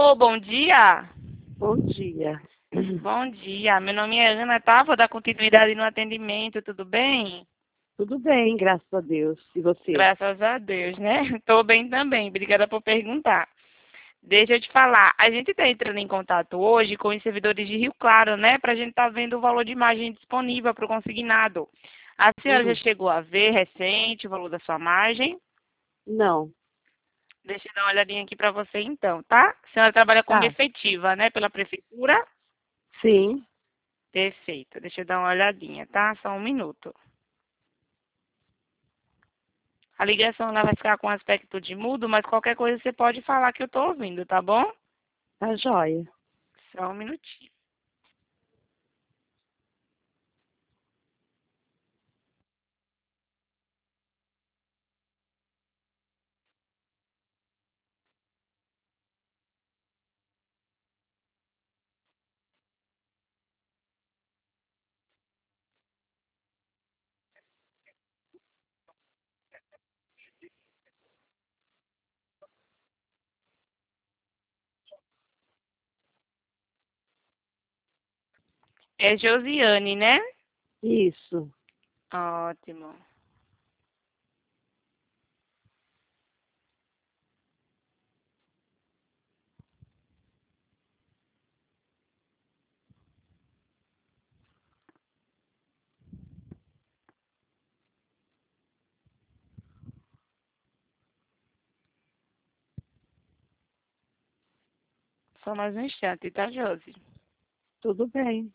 Alô, bom dia. Bom dia. Bom dia. Meu nome é Ana, tá? Vou dar continuidade no atendimento, tudo bem? Tudo bem, graças a Deus. E você? Graças a Deus, né? Tô bem também. Obrigada por perguntar. Deixa eu te falar, a gente está entrando em contato hoje com os servidores de Rio Claro, né? Para a gente estar vendo o valor de margem disponível para o consignado. A senhora já Hum, chegou a ver recente o valor da sua margem? não. Deixa eu dar uma olhadinha aqui para você então, tá? A senhora trabalha como Tá. efetiva, né? Pela prefeitura? Sim. Perfeito. Deixa eu dar uma olhadinha, tá? Só um minuto. A ligação ela vai ficar com aspecto de mudo, mas qualquer coisa você pode falar que eu tô ouvindo, tá bom? Tá joia. Só um minutinho. É Josiane, né? Isso. Ótimo. Só mais um instante, tá, Josi? Tudo bem.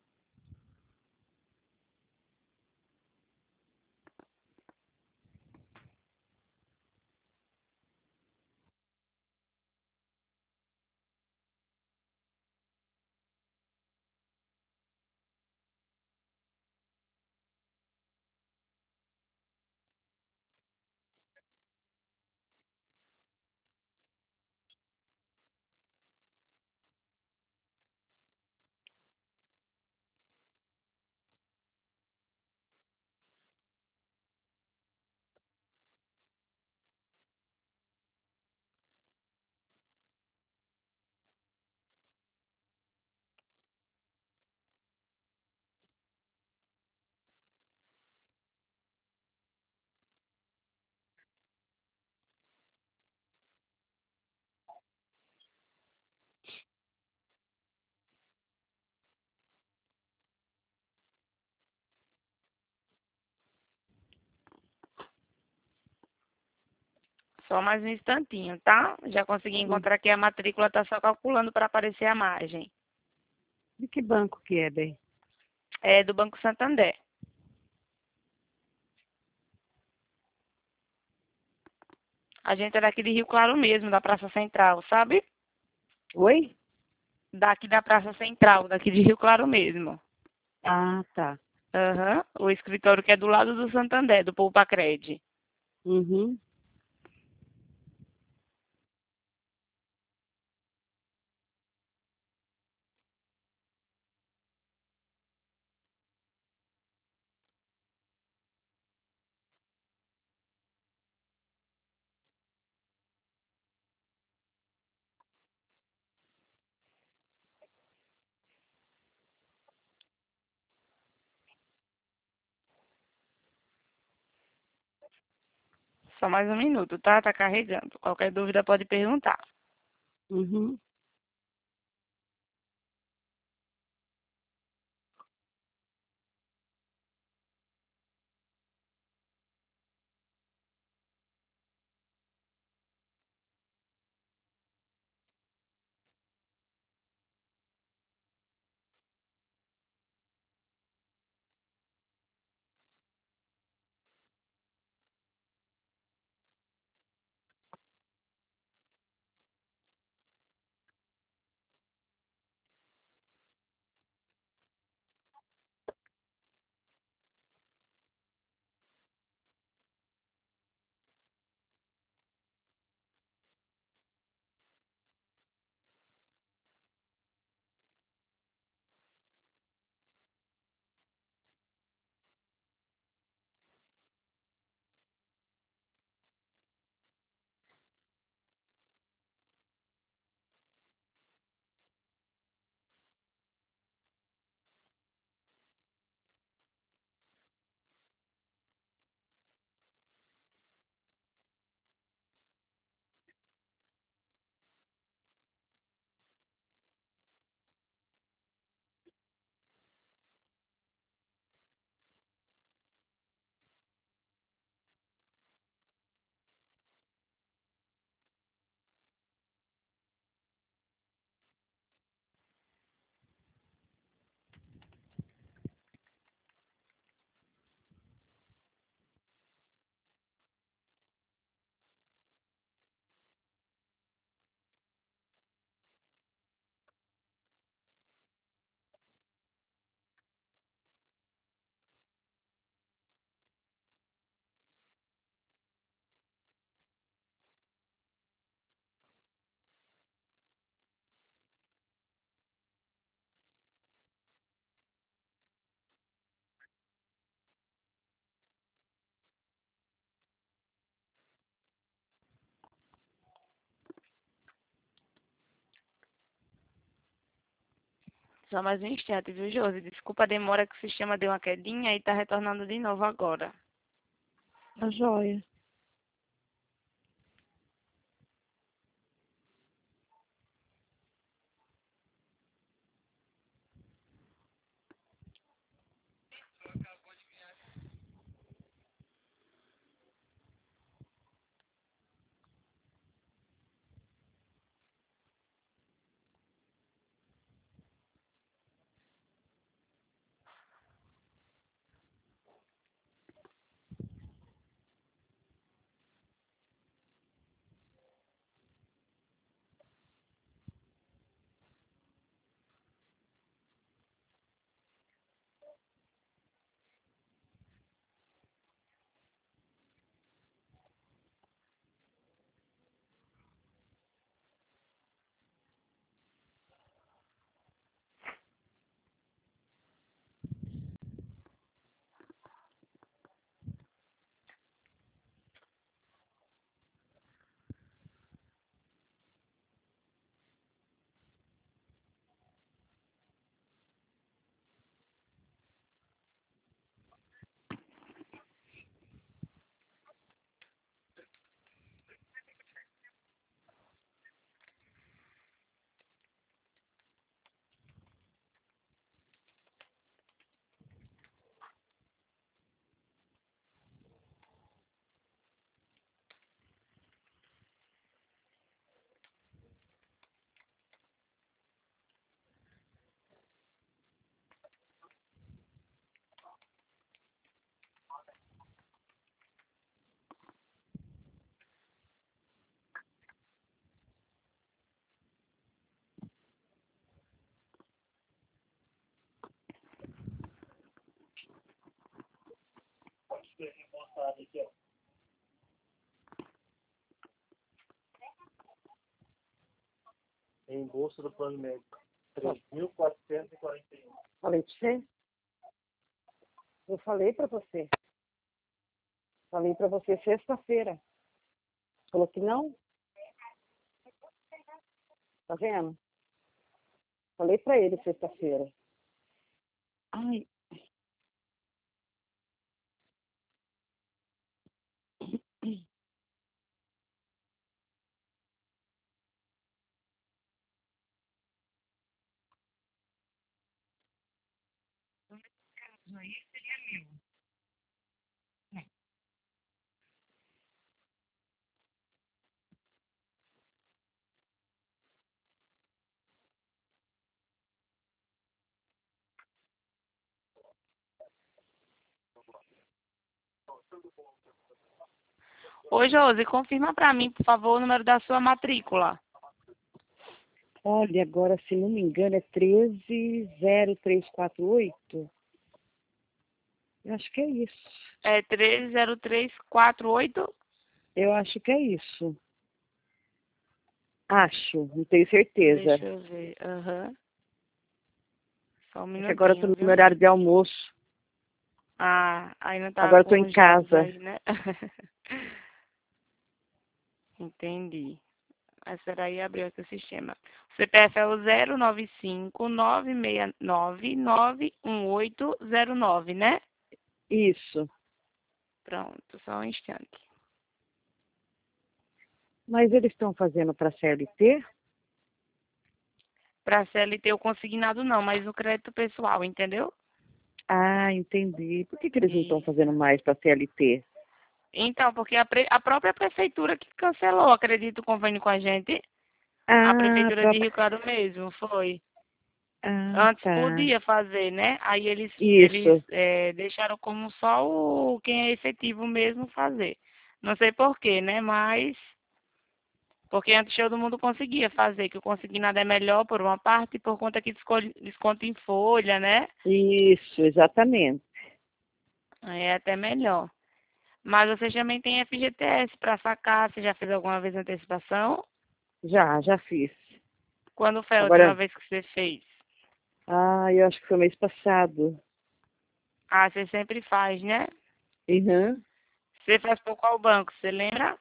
Só mais um instantinho, tá? Já consegui Hum. encontrar aqui a matrícula, tá só calculando para aparecer a margem. De que banco que é, bem? É do Banco Santander. A gente é daqui de Rio Claro mesmo, da Praça Central, sabe? Oi? Daqui da Praça Central, daqui de Rio Claro mesmo. Ah, tá. Aham. O escritório que é do lado do Santander, do Poupa Cred. Uhum. Só mais um minuto, tá? Tá carregando. Qualquer dúvida pode perguntar. Uhum. Só mais um instante, viu, Josi? Desculpa a demora que o sistema deu uma quedinha e tá retornando de novo agora. Tá joia. Reembolso do plano médico. 3.441. Falei pra você? Eu falei pra você. Falei pra você sexta-feira. Falou que não? Tá vendo? Falei pra ele sexta-feira. Ai. Ô, Josi, confirma pra mim, por favor, o número da sua matrícula. Olha, agora, se não me engano, é 130348. Eu acho que é isso. É 130348? Eu acho que é isso. Acho, não tenho certeza. Deixa eu ver. Aham. Só um É que agora eu tô minutinho, no viu? meu horário de almoço. Ah, aí não tá Agora eu tô com em os dados casa. aí, né? Entendi. Essa aí abriu aqui o sistema. O CPF é o 095-969-91809, né? Isso. Pronto, só um instante. Mas eles estão fazendo para CLT? Para CLT o consignado não, mas o crédito pessoal, entendeu? Ah, entendi. Por que eles não estão E fazendo mais para CLT? então, porque a própria prefeitura que cancelou, acredito, o convênio com a gente. A Ah, prefeitura de Rio Claro mesmo, foi. Antes tá. podia fazer, né? Aí eles Isso. deixaram como só quem é efetivo mesmo fazer. Não sei porquê, né? Mas porque antes todo mundo conseguia fazer, que o consignado é melhor por uma parte, por conta que desconto em folha, né? Isso, exatamente. Aí é até melhor. Mas você também tem FGTS para sacar. Você já fez alguma vez antecipação? Já fiz. Quando foi a última Agora, vez que você fez? eu acho que foi mês passado. Ah, você sempre faz, né? Uhum. Você faz por qual banco? Você lembra?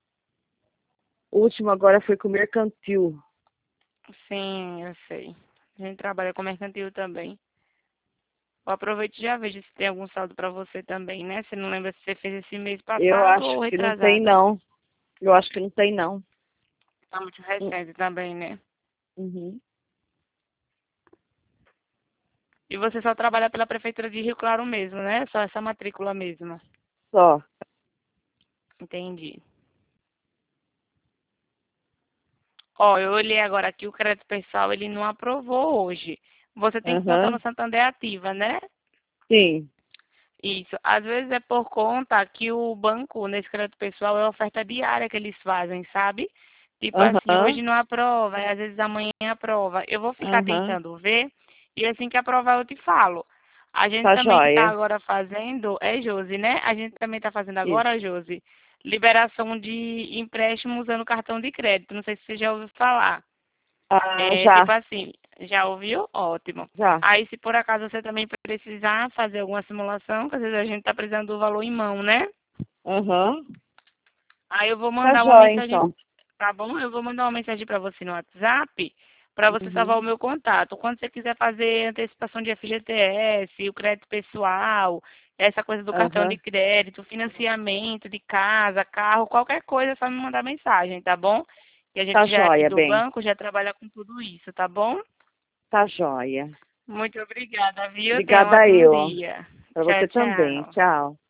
O último agora foi com o Mercantil. Sim, eu sei. A gente trabalha com mercantil também. Eu aproveito e já vejo se tem algum saldo para você também, né? Você não lembra se você fez esse mês Eu passado acho ou que não tem, retrasado? não. Eu acho que não tem, não. Tá muito recente também, né? Uhum. E você só trabalha pela Prefeitura de Rio Claro mesmo, né? Só essa matrícula mesmo. Só. Entendi. Ó, eu olhei agora aqui, o crédito pessoal, ele não aprovou hoje. Você tem conta no Aham. Santander ativa, né? Sim. Isso. Às vezes é por conta que o banco, nesse crédito pessoal, é oferta diária que eles fazem, sabe? Tipo assim, hoje Aham. não aprova, e às vezes amanhã aprova. Eu vou ficar Aham. tentando ver, e assim que aprovar eu te falo. A gente Tá também está joia. agora fazendo, é, Josi, né? A gente também está fazendo Isso. agora, Josi, liberação de empréstimo usando cartão de crédito. Não sei se você já ouviu falar. Ah, É tipo já. assim, já ouviu? Ótimo. Já. Aí, se por acaso você também precisar fazer alguma simulação, que às vezes a gente tá precisando do valor em mão, né? Aham. Aí eu vou Tá mandar uma joia, mensagem, então. tá bom? Eu vou mandar uma mensagem para você no WhatsApp, para você salvar o Uhum. meu contato. Quando você quiser fazer antecipação de FGTS, o crédito pessoal, essa coisa do cartão de Aham. crédito, financiamento de casa, carro, qualquer coisa, é só me mandar mensagem, tá bom? Que a Tá gente já é aqui joia, do bem. banco, já trabalha com tudo isso, tá bom? Tá joia. Muito obrigada, viu? Tenha um Obrigada ótimo eu. dia. Pra Tchau, você também. tchau. Tchau.